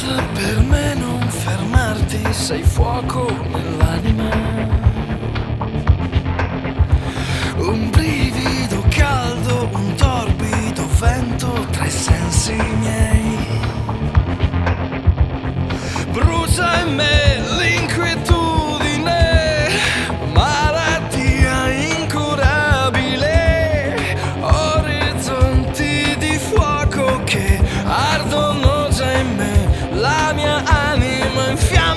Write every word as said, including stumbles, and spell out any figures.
Basta per me non fermarti, sei fuoco nell'anima. Un brivido caldo, un torbido vento tra i sensi miei. Brucia in me l'inquietudine, malattia incurabile. Orizzonti di fuoco che ardono già in me, la mia anima in fiamme.